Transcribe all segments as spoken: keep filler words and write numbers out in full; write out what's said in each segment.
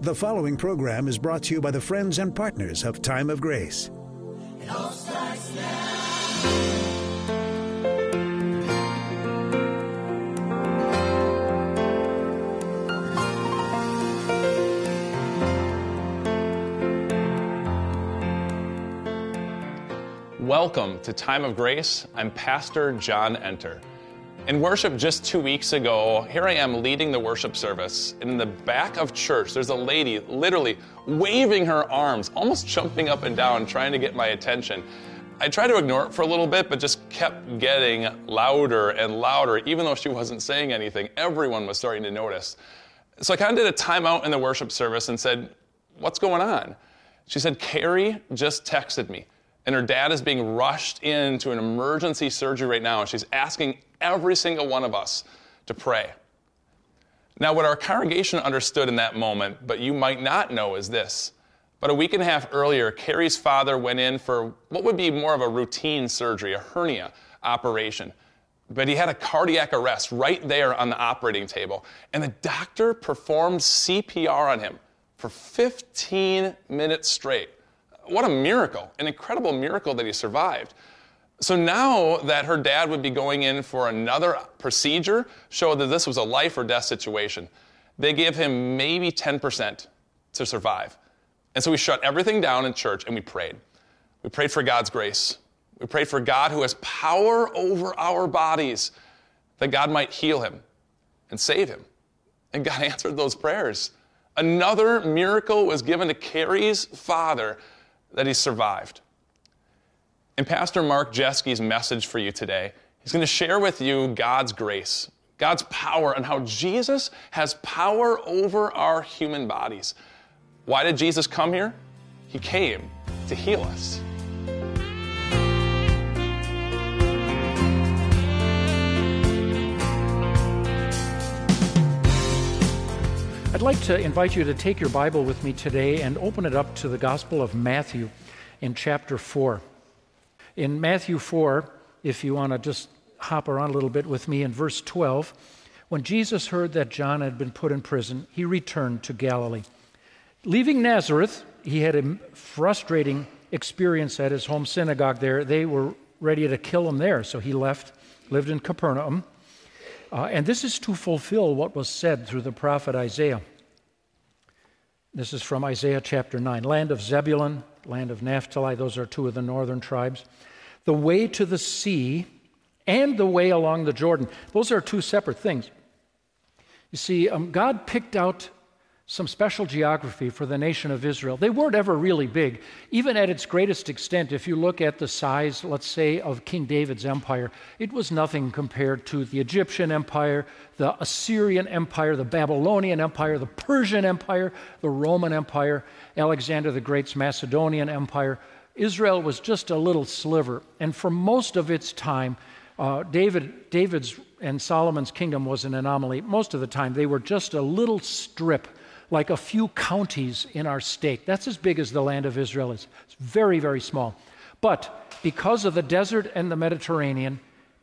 The following program is brought to you by the friends and partners of Time of Grace. It all starts now. Welcome to Time of Grace. I'm Pastor John Enter. In worship just two weeks ago, here I am leading the worship service, and in the back of church, there's a lady literally waving her arms, almost jumping up and down, trying to get my attention. I tried to ignore it for a little bit, but just kept getting louder and louder, even though she wasn't saying anything. Everyone was starting to notice. So I kind of did a timeout in the worship service and said, "What's going on?" She said, "Carrie just texted me, and her dad is being rushed into an emergency surgery right now, and she's asking every single one of us to pray." Now, what our congregation understood in that moment, but you might not know, is this. About a week and a half earlier, Carrie's father went in for what would be more of a routine surgery, a hernia operation. But he had a cardiac arrest right there on the operating table, and the doctor performed C P R on him for fifteen minutes straight. What a miracle, an incredible miracle that he survived. So now that her dad would be going in for another procedure, showed that this was a life or death situation. They gave him maybe ten percent to survive. And so we shut everything down in church and we prayed. We prayed for God's grace. We prayed for God, who has power over our bodies, that God might heal him and save him. And God answered those prayers. Another miracle was given to Carrie's father, that he survived. In Pastor Mark Jeske's message for you today, he's going to share with you God's grace, God's power, and how Jesus has power over our human bodies. Why did Jesus come here? He came to heal us. I'd like to invite you to take your Bible with me today and open it up to the Gospel of Matthew in chapter four. In Matthew four, if you want to just hop around a little bit with me, in verse twelve, when Jesus heard that John had been put in prison, he returned to Galilee. Leaving Nazareth, he had a frustrating experience at his home synagogue there. They were ready to kill him there, so he left, lived in Capernaum. Uh, and this is to fulfill what was said through the prophet Isaiah. This is from Isaiah chapter nine. Land of Zebulun, land of Naphtali, those are two of the northern tribes. The way to the sea and the way along the Jordan. Those are two separate things. You see, um, God picked out some special geography for the nation of Israel. They weren't ever really big. Even at its greatest extent, if you look at the size, let's say, of King David's empire, it was nothing compared to the Egyptian empire, the Assyrian empire, the Babylonian empire, the Persian empire, the Roman empire, Alexander the Great's Macedonian empire. Israel was just a little sliver. And for most of its time, uh, David, David's and Solomon's kingdom was an anomaly. Most of the time, they were just a little strip, like a few counties in our state. That's as big as the land of Israel is. It's very, very small. But because of the desert and the Mediterranean,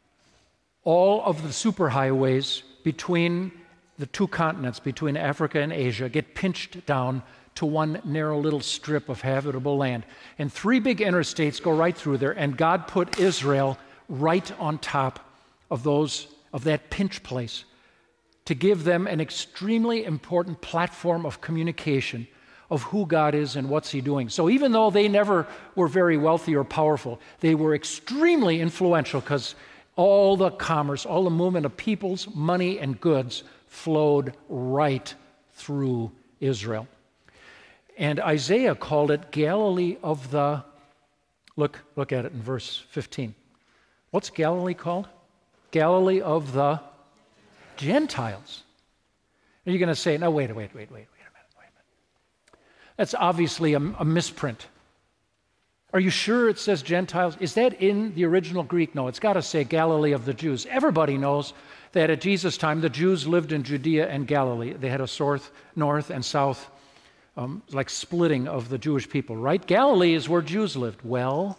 all of the superhighways between the two continents, between Africa and Asia, get pinched down to one narrow little strip of habitable land. And three big interstates go right through there, and God put Israel right on top of those, of that pinch place, to give them an extremely important platform of communication of who God is and what's He doing. So even though they never were very wealthy or powerful, they were extremely influential because all the commerce, all the movement of people's money and goods flowed right through Israel. And Isaiah called it Galilee of the, look, look at it in verse fifteen. What's Galilee called? Galilee of the Gentiles. Are you going to say, no, wait, wait, wait, wait, wait a minute, wait a minute. That's obviously a, a misprint. Are you sure it says Gentiles? Is that in the original Greek? No, it's got to say Galilee of the Jews. Everybody knows that at Jesus' time, the Jews lived in Judea and Galilee. They had a north, north and south, um, like splitting of the Jewish people, right? Galilee is where Jews lived. Well,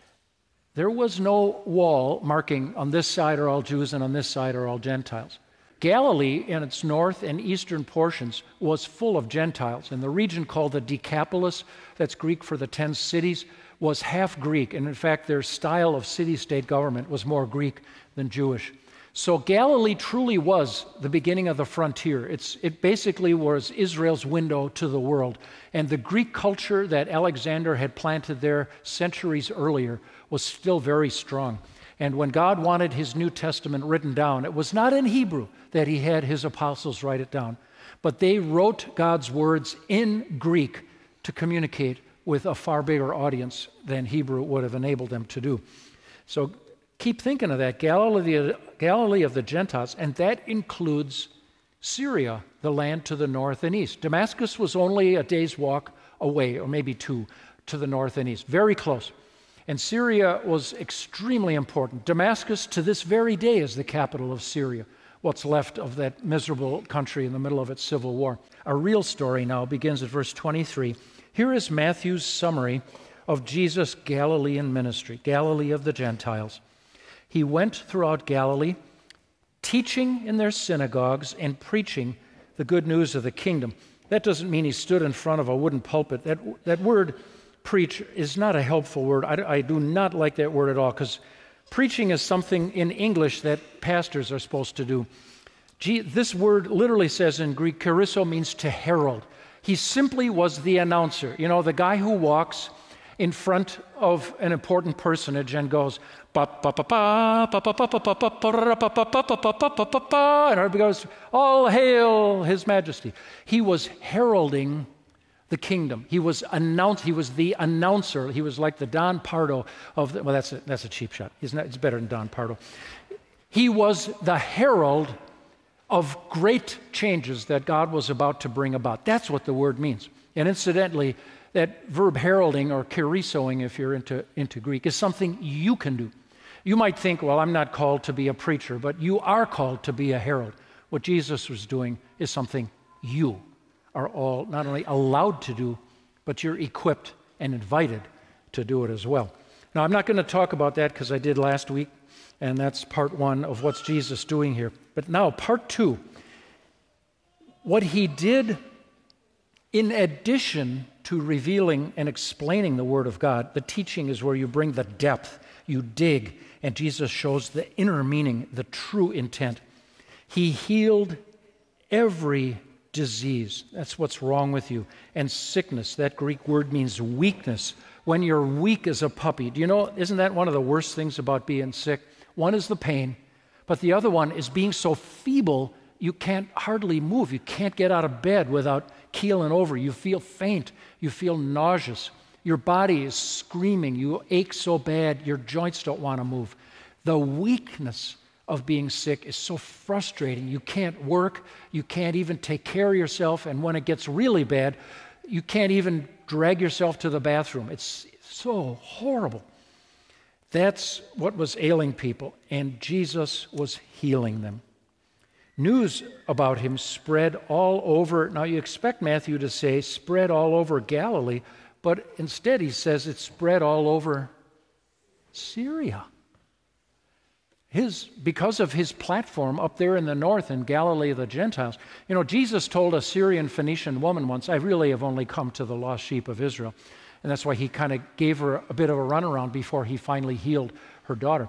there was no wall marking on this side are all Jews and on this side are all Gentiles. Galilee, in its north and eastern portions, was full of Gentiles. And the region called the Decapolis, that's Greek for the ten cities, was half Greek. And in fact, their style of city-state government was more Greek than Jewish. So Galilee truly was the beginning of the frontier. It's, it basically was Israel's window to the world. And the Greek culture that Alexander had planted there centuries earlier was still very strong. And when God wanted his New Testament written down, it was not in Hebrew that he had his apostles write it down, but they wrote God's words in Greek to communicate with a far bigger audience than Hebrew would have enabled them to do. So keep thinking of that, Galilee, Galilee of the Gentiles, and that includes Syria, the land to the north and east. Damascus was only a day's walk away, or maybe two, to the north and east, very close. And Syria was extremely important. Damascus, to this very day, is the capital of Syria, what's left of that miserable country in the middle of its civil war. Our real story now begins at verse twenty-three. Here is Matthew's summary of Jesus' Galilean ministry, Galilee of the Gentiles. He went throughout Galilee, teaching in their synagogues and preaching the good news of the kingdom. That doesn't mean he stood in front of a wooden pulpit. That, that word, preach, is not a helpful word. I, I do not like that word at all, because preaching is something in English that pastors are supposed to do. Gee, this word literally says in Greek, charisso means to herald. He simply was the announcer, you know, the guy who walks in front of an important personage and goes, pa pa pa pa pa pa pa pa pa pa pa pa pa pa, and everybody goes, all hail His Majesty. He was heralding the kingdom. He was announce. He was the announcer. He was like the Don Pardo of the, well, that's a, that's a cheap shot. He's not. It's better than Don Pardo. He was the herald of great changes that God was about to bring about. That's what the word means. And incidentally, that verb heralding, or kerisoing if you're into, into Greek, is something you can do. You might think, well, I'm not called to be a preacher, but you are called to be a herald. What Jesus was doing is something you are all not only allowed to do, but you're equipped and invited to do it as well. Now, I'm not going to talk about that because I did last week, and that's part one of what's Jesus doing here. But now, part two, what he did in addition to revealing and explaining the Word of God. The teaching is where you bring the depth, you dig, and Jesus shows the inner meaning, the true intent. He healed every disease. That's what's wrong with you. And sickness, that Greek word means weakness. When you're weak as a puppy. Do you know, isn't that one of the worst things about being sick? One is the pain, but the other one is being so feeble you can't hardly move. You can't get out of bed without keeling over. You feel faint. You feel nauseous. Your body is screaming. You ache so bad your joints don't want to move. The weakness of being sick is so frustrating. You can't work. You can't even take care of yourself. And when it gets really bad, you can't even drag yourself to the bathroom. It's so horrible. That's what was ailing people, and Jesus was healing them. News about him spread all over. Now, you expect Matthew to say spread all over Galilee, but instead he says it spread all over Syria. His, because of his platform up there in the north in Galilee of the Gentiles. You know, Jesus told a Syrian Phoenician woman once, I really have only come to the lost sheep of Israel. And that's why he kind of gave her a bit of a runaround before he finally healed her daughter.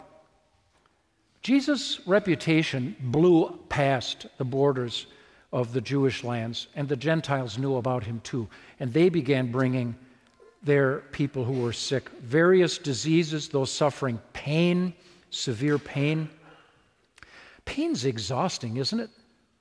Jesus' reputation blew past the borders of the Jewish lands, and the Gentiles knew about him too. And they began bringing their people who were sick, various diseases, those suffering pain, severe pain. Pain's exhausting, isn't it?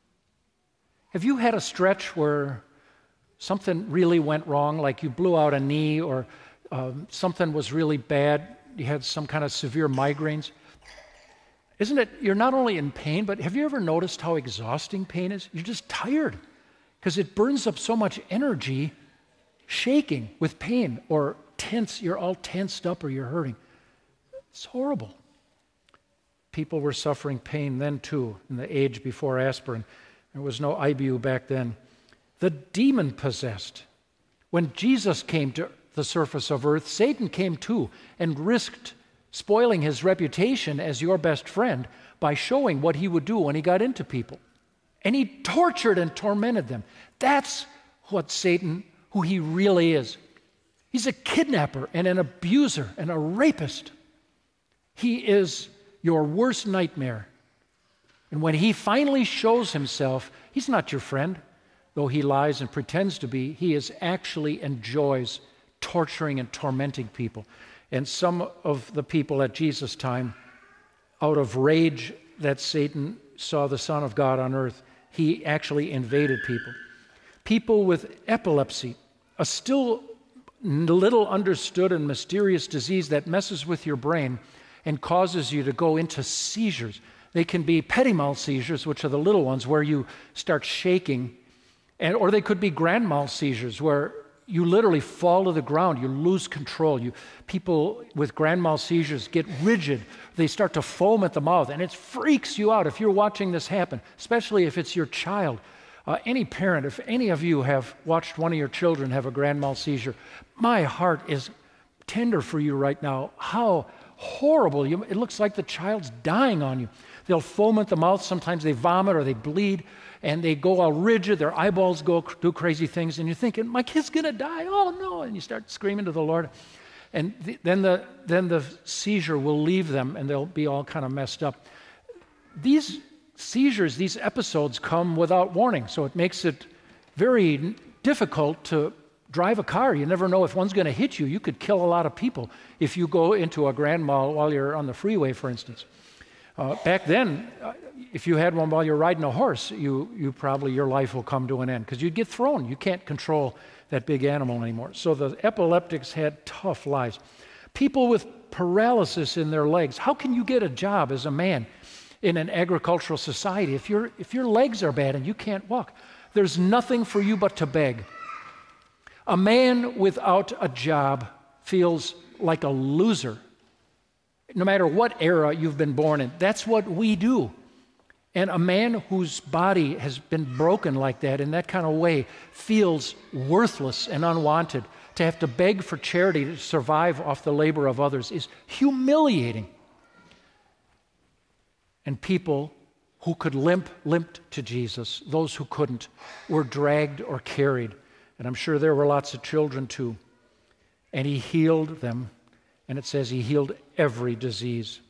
Have you had a stretch where something really went wrong, like you blew out a knee, or um, something was really bad, you had some kind of severe migraines? Isn't it, you're not only in pain, but have you ever noticed how exhausting pain is? You're just tired because it burns up so much energy shaking with pain, or tense, you're all tensed up or you're hurting. It's horrible. People were suffering pain then too, in the age before aspirin. There was no Ibu back then. The demon-possessed. When Jesus came to the surface of earth, Satan came too and risked spoiling his reputation as your best friend by showing what he would do when he got into people. And he tortured and tormented them. That's what Satan, who he really is. He's a kidnapper and an abuser and a rapist. He is your worst nightmare. And when he finally shows himself, he's not your friend, though he lies and pretends to be. He is actually enjoys torturing and tormenting people. And some of the people at Jesus' time, out of rage that Satan saw the Son of God on earth, he actually invaded people. People with epilepsy, a still little understood and mysterious disease that messes with your brain and causes you to go into seizures. They can be petit mal seizures, which are the little ones where you start shaking, and or they could be grand mal seizures where you literally fall to the ground, you lose control. You, people with grand mal seizures get rigid. They start to foam at the mouth, and it freaks you out if you're watching this happen, especially if it's your child. Uh, any parent, if any of you have watched one of your children have a grand mal seizure, my heart is tender for you right now. How horrible. You, it looks like the child's dying on you. They'll foam at the mouth. Sometimes they vomit or they bleed, and they go all rigid. Their eyeballs go do crazy things, and you're thinking, my kid's going to die. Oh, no. And you start screaming to the Lord. And the, then, the, then the seizure will leave them, and they'll be all kind of messed up. These seizures, these episodes come without warning, so it makes it very difficult to drive a car. You never know if one's going to hit you. You could kill a lot of people if you go into a grand mal while you're on the freeway, for instance. Uh, back then, uh, if you had one while you're riding a horse, you, you probably, your life will come to an end because you'd get thrown. You can't control that big animal anymore. So the epileptics had tough lives. People with paralysis in their legs. How can you get a job as a man in an agricultural society if, your if your legs are bad and you can't walk? There's nothing for you but to beg. A man without a job feels like a loser, no matter what era you've been born in. That's what we do. And a man whose body has been broken like that, in that kind of way, feels worthless and unwanted. To have to beg for charity to survive off the labor of others is humiliating. And people who could limp, limped to Jesus. Those who couldn't were dragged or carried. And I'm sure there were lots of children too. And he healed them. And it says he healed every disease.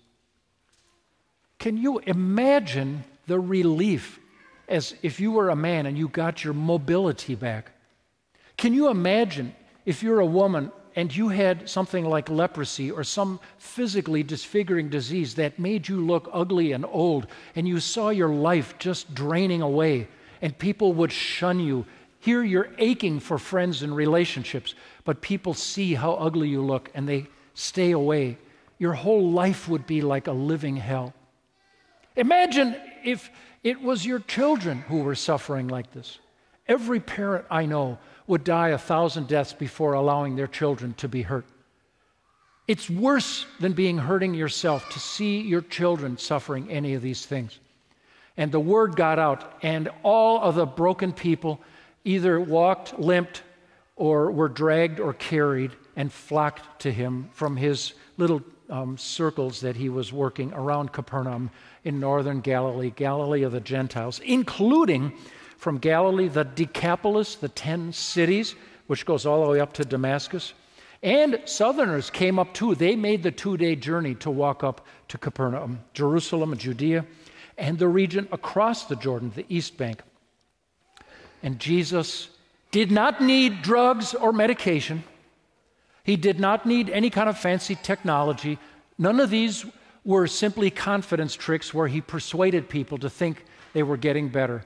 Can you imagine the relief as if you were a man and you got your mobility back? Can you imagine if you're a woman and you had something like leprosy or some physically disfiguring disease that made you look ugly and old, and you saw your life just draining away, and people would shun you? Here you're aching for friends and relationships, but people see how ugly you look and they stay away. Your whole life would be like a living hell. Imagine if it was your children who were suffering like this. Every parent I know would die a thousand deaths before allowing their children to be hurt. It's worse than being hurting yourself to see your children suffering any of these things. And the word got out, and all of the broken people either walked, limped, or were dragged or carried and flocked to him from his little um, circles that he was working around Capernaum in northern Galilee, Galilee of the Gentiles, including from Galilee, the Decapolis, the ten cities, which goes all the way up to Damascus. And southerners came up too. They made the two-day journey to walk up to Capernaum, Jerusalem, Judea, and the region across the Jordan, the East Bank. And Jesus did not need drugs or medication. He did not need any kind of fancy technology. None of these were simply confidence tricks where he persuaded people to think they were getting better.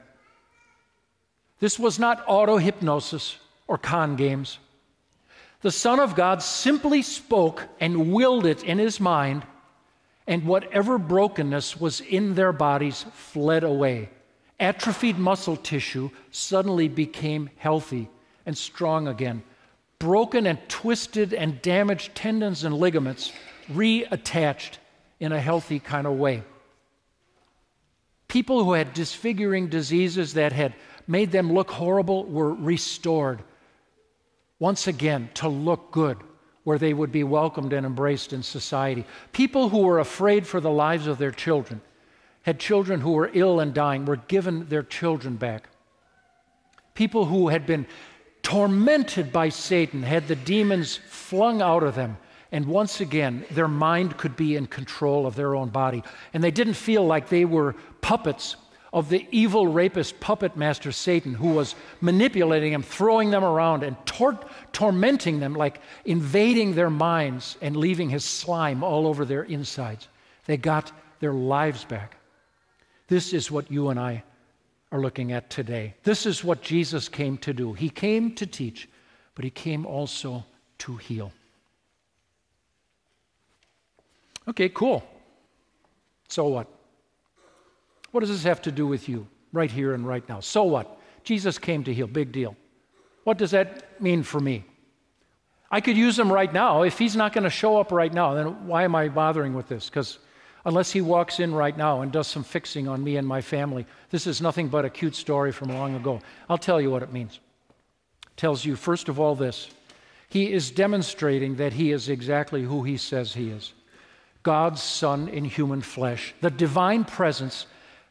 This was not auto-hypnosis or con games. The Son of God simply spoke and willed it in his mind, and whatever brokenness was in their bodies fled away. Atrophied muscle tissue suddenly became healthy and strong again. Broken and twisted and damaged tendons and ligaments reattached in a healthy kind of way. People who had disfiguring diseases that had made them look horrible were restored once again to look good, where they would be welcomed and embraced in society. People who were afraid for the lives of their children had children who were ill and dying, were given their children back. People who had been tormented by Satan had the demons flung out of them. And once again, their mind could be in control of their own body. And they didn't feel like they were puppets of the evil rapist puppet master Satan, who was manipulating them, throwing them around, and tor- tormenting them, like invading their minds and leaving his slime all over their insides. They got their lives back. This is what you and I are looking at today. This is what Jesus came to do. He came to teach, but he came also to heal. Okay, cool. So what? What does this have to do with you right here and right now? So what? Jesus came to heal. Big deal. What does that mean for me? I could use him right now. If he's not going to show up right now, then why am I bothering with this? Because unless he walks in right now and does some fixing on me and my family, this is nothing but a cute story from long ago. I'll tell you what it means. It tells you, first of all, this. He is demonstrating that he is exactly who he says he is. God's Son in human flesh. The divine presence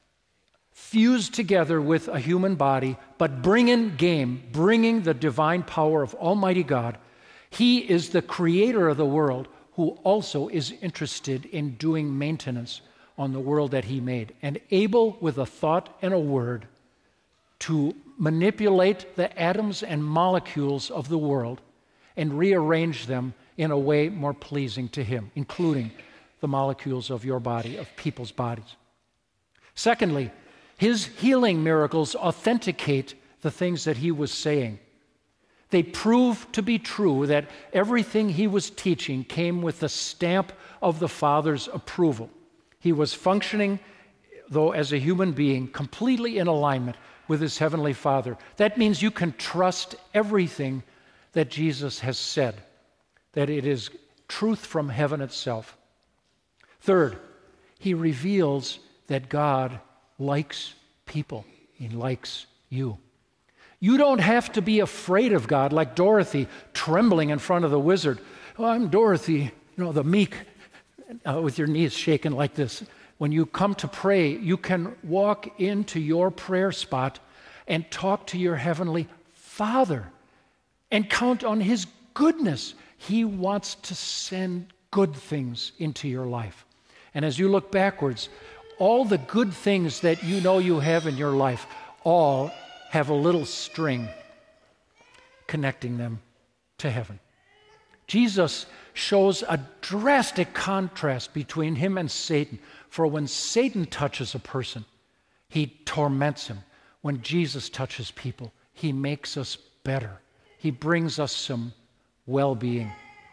fused together with a human body, but bringing game, bringing the divine power of Almighty God. He is the creator of the world, who also is interested in doing maintenance on the world that he made, and able with a thought and a word to manipulate the atoms and molecules of the world and rearrange them in a way more pleasing to him, including the molecules of your body, of people's bodies. Secondly, his healing miracles authenticate the things that he was saying. They prove to be true that everything he was teaching came with the stamp of the Father's approval. He was functioning, though as a human being, completely in alignment with his heavenly Father. That means you can trust everything that Jesus has said, that it is truth from heaven itself. Third, he reveals that God likes people. He likes you. You don't have to be afraid of God like Dorothy trembling in front of the wizard. Oh, I'm Dorothy, you know, the meek, uh, with your knees shaking like this. When you come to pray, you can walk into your prayer spot and talk to your heavenly Father and count on his goodness. He wants to send good things into your life. And as you look backwards, all the good things that you know you have in your life all have a little string connecting them to heaven. Jesus shows a drastic contrast between him and Satan. For when Satan touches a person, he torments him. When Jesus touches people, he makes us better. He brings us some well-being.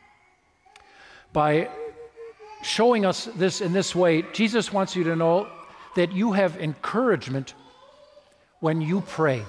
By showing us this in this way, Jesus wants you to know that you have encouragement when you pray.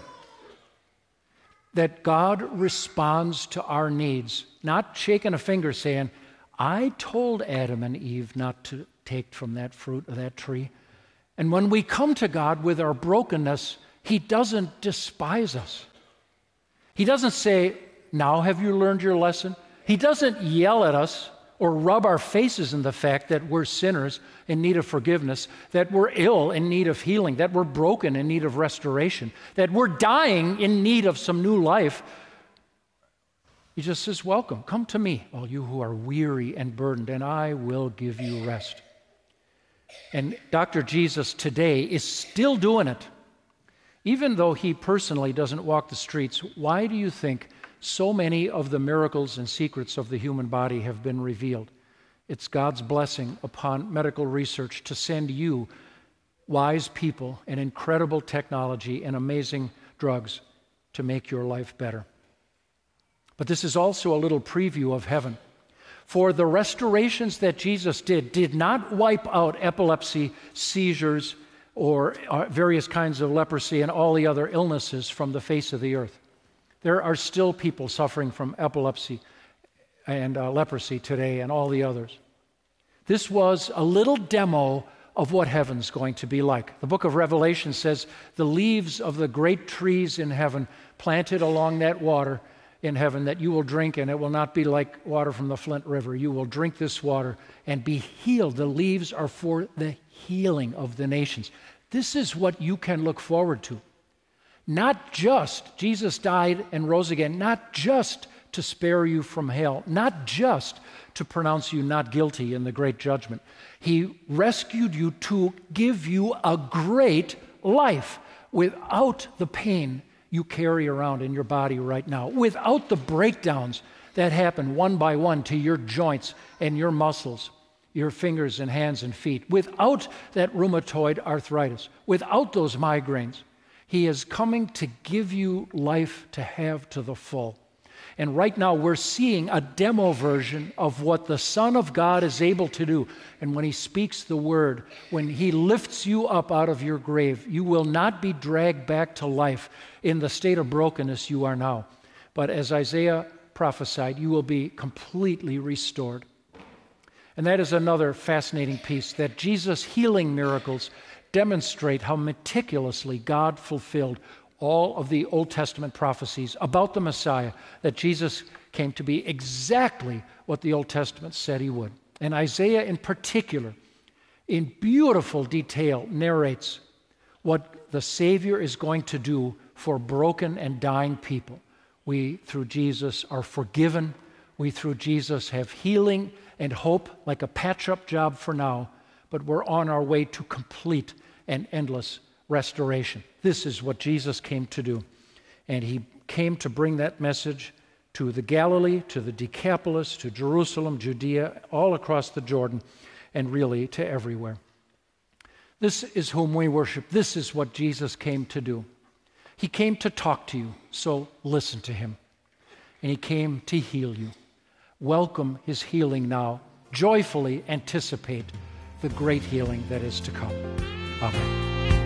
That God responds to our needs, not shaking a finger saying, I told Adam and Eve not to take from that fruit of that tree. And when we come to God with our brokenness, he doesn't despise us. He doesn't say, now have you learned your lesson? He doesn't yell at us or rub our faces in the fact that we're sinners in need of forgiveness, that we're ill in need of healing, that we're broken in need of restoration, that we're dying in need of some new life. He just says, welcome, come to me, all you who are weary and burdened, and I will give you rest. And Doctor Jesus today is still doing it. Even though he personally doesn't walk the streets, why do you think so many of the miracles and secrets of the human body have been revealed? It's God's blessing upon medical research to send you wise people and incredible technology and amazing drugs to make your life better. But this is also a little preview of heaven. For the restorations that Jesus did did not wipe out epilepsy, seizures, or various kinds of leprosy and all the other illnesses from the face of the earth. There are still people suffering from epilepsy and uh, leprosy today and all the others. This was a little demo of what heaven's going to be like. The book of Revelation says the leaves of the great trees in heaven planted along that water in heaven that you will drink, and it will not be like water from the Flint River. You will drink this water and be healed. The leaves are for the healing of the nations. This is what you can look forward to. Not just, Jesus died and rose again, not just to spare you from hell, not just to pronounce you not guilty in the great judgment. He rescued you to give you a great life without the pain you carry around in your body right now, without the breakdowns that happen one by one to your joints and your muscles, your fingers and hands and feet, without that rheumatoid arthritis, without those migraines. He is coming to give you life to have to the full. And right now we're seeing a demo version of what the Son of God is able to do. And when He speaks the word, when He lifts you up out of your grave, you will not be dragged back to life in the state of brokenness you are now. But as Isaiah prophesied, you will be completely restored. And that is another fascinating piece, that Jesus' healing miracles demonstrate how meticulously God fulfilled all of the Old Testament prophecies about the Messiah, that Jesus came to be exactly what the Old Testament said He would. And Isaiah in particular, in beautiful detail, narrates what the Savior is going to do for broken and dying people. We, through Jesus, are forgiven. We, through Jesus, have healing and hope, like a patch-up job for now, but we're on our way to complete and endless restoration. This is what Jesus came to do. And He came to bring that message to the Galilee, to the Decapolis, to Jerusalem, Judea, all across the Jordan, and really to everywhere. This is whom we worship. This is what Jesus came to do. He came to talk to you, so listen to Him. And He came to heal you. Welcome His healing now. Joyfully anticipate the great healing that is to come. Amen.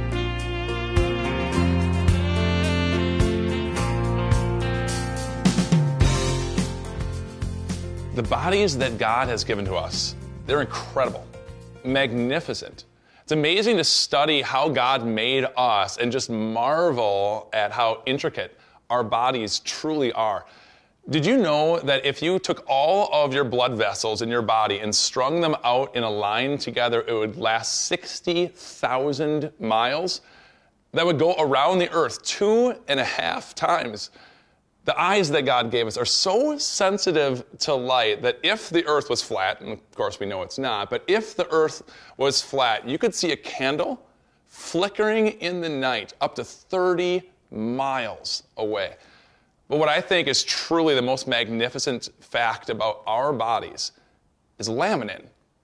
The bodies that God has given to us, they're incredible, magnificent. It's amazing to study how God made us and just marvel at how intricate our bodies truly are. Did you know that if you took all of your blood vessels in your body and strung them out in a line together, it would last sixty thousand miles? That would go around the earth two and a half times. The eyes that God gave us are so sensitive to light that if the earth was flat, and of course we know it's not, but if the earth was flat, you could see a candle flickering in the night up to thirty miles away. But what I think is truly the most magnificent fact about our bodies is laminin.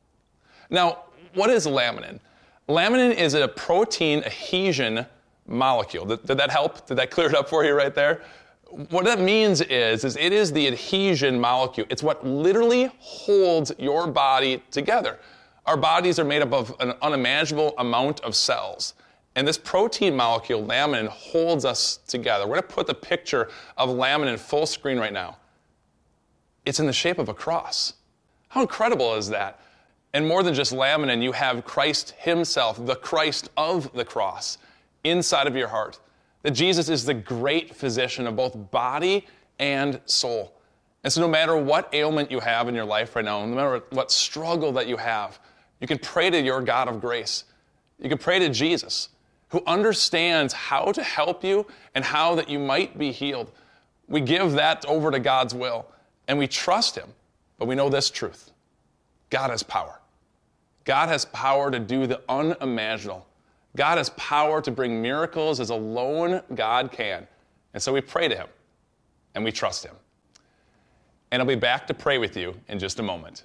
Now, what is laminin? Laminin is a protein adhesion molecule. Did, did that help? Did that clear it up for you right there? What that means is, is it is the adhesion molecule. It's what literally holds your body together. Our bodies are made up of an unimaginable amount of cells. And this protein molecule, laminin, holds us together. We're going to put the picture of laminin full screen right now. It's in the shape of a cross. How incredible is that? And more than just laminin, you have Christ Himself, the Christ of the cross, inside of your heart. That Jesus is the great physician of both body and soul. And so no matter what ailment you have in your life right now, no matter what struggle that you have, you can pray to your God of grace. You can pray to Jesus, who understands how to help you and how that you might be healed. We give that over to God's will, and we trust Him, but we know this truth. God has power. God has power to do the unimaginable. God has power to bring miracles as alone God can. And so we pray to Him, and we trust Him. And I'll be back to pray with you in just a moment.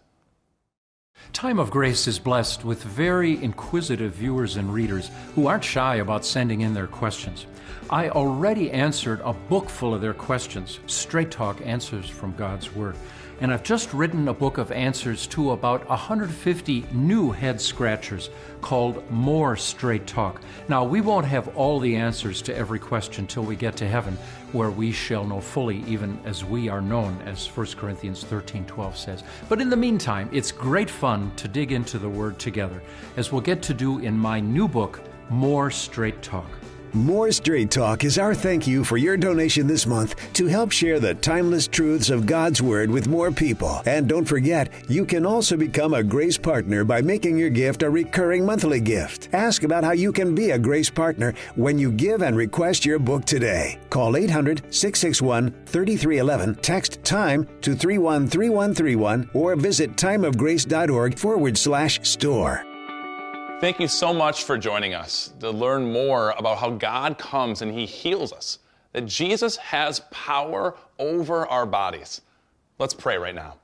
Time of Grace is blessed with very inquisitive viewers and readers who aren't shy about sending in their questions. I already answered a book full of their questions, Straight Talk Answers from God's Word. And I've just written a book of answers to about one hundred fifty new head scratchers called More Straight Talk. Now, we won't have all the answers to every question till we get to heaven, where we shall know fully, even as we are known, as First Corinthians thirteen twelve says. But in the meantime, it's great fun to dig into the Word together, as we'll get to do in my new book, More Straight Talk. More Straight Talk is our thank you for your donation this month to help share the timeless truths of God's Word with more people. And don't forget, you can also become a Grace Partner by making your gift a recurring monthly gift. Ask about how you can be a Grace Partner when you give and request your book today. Call eight hundred, six six one, three three one one, text TIME to three one three one three one, or visit timeofgrace.org forward slash store. Thank you so much for joining us to learn more about how God comes and He heals us, that Jesus has power over our bodies. Let's pray right now.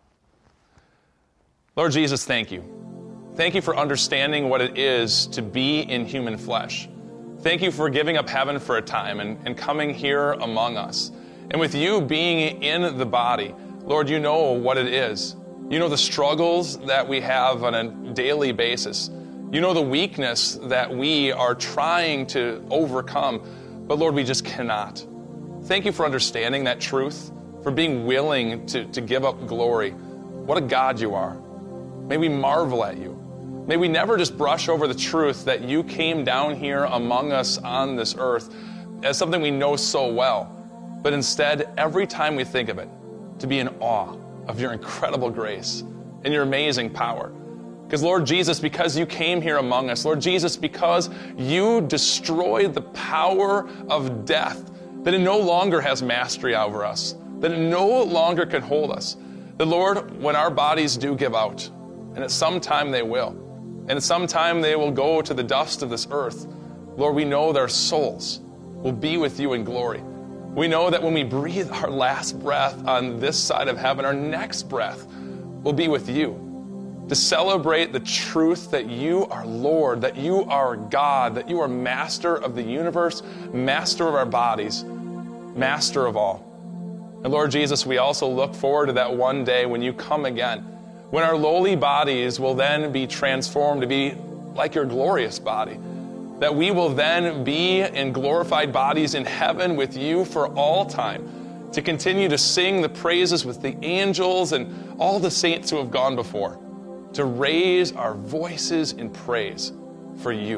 Lord Jesus, thank you. Thank you for understanding what it is to be in human flesh. Thank you for giving up heaven for a time and, and coming here among us. And with you being in the body, Lord, you know what it is. You know the struggles that we have on a daily basis. You know the weakness that we are trying to overcome, but Lord, we just cannot. Thank you for understanding that truth, for being willing to, to give up glory. What a God you are. May we marvel at you. May we never just brush over the truth that you came down here among us on this earth as something we know so well, but instead, every time we think of it, to be in awe of your incredible grace and your amazing power. Because Lord Jesus, because you came here among us, Lord Jesus, because you destroyed the power of death, that it no longer has mastery over us, that it no longer can hold us. That Lord, when our bodies do give out, and at some time they will, and at some time they will go to the dust of this earth, Lord, we know their souls will be with you in glory. We know that when we breathe our last breath on this side of heaven, our next breath will be with you, to celebrate the truth that you are Lord, that you are God, that you are master of the universe, master of our bodies, master of all. And Lord Jesus, we also look forward to that one day when you come again, when our lowly bodies will then be transformed to be like your glorious body, that we will then be in glorified bodies in heaven with you for all time, to continue to sing the praises with the angels and all the saints who have gone before, to raise our voices in praise for you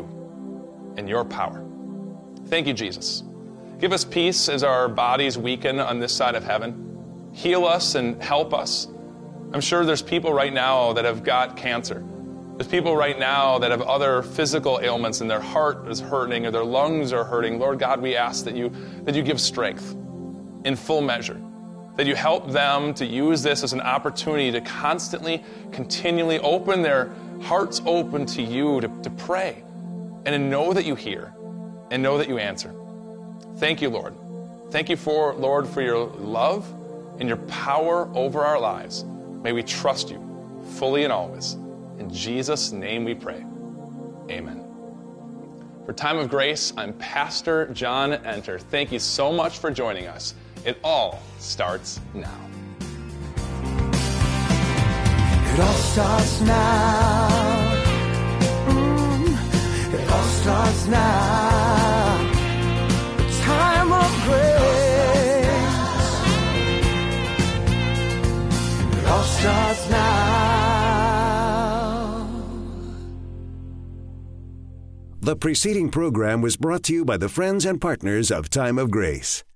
and your power. Thank you, Jesus. Give us peace as our bodies weaken on this side of heaven. Heal us and help us. I'm sure there's people right now that have got cancer. There's people right now that have other physical ailments and their heart is hurting or their lungs are hurting. Lord God, we ask that you, that you give strength in full measure, that you help them to use this as an opportunity to constantly, continually open their hearts open to you, to, to pray, and to know that you hear and know that you answer. Thank you, Lord. Thank you, for Lord, for your love and your power over our lives. May we trust you fully and always. In Jesus' name we pray. Amen. For Time of Grace, I'm Pastor John Enter. Thank you so much for joining us. It all starts now. It all starts now. Mm, it all starts now. The time of grace. It all starts now. The preceding program was brought to you by the friends and partners of Time of Grace.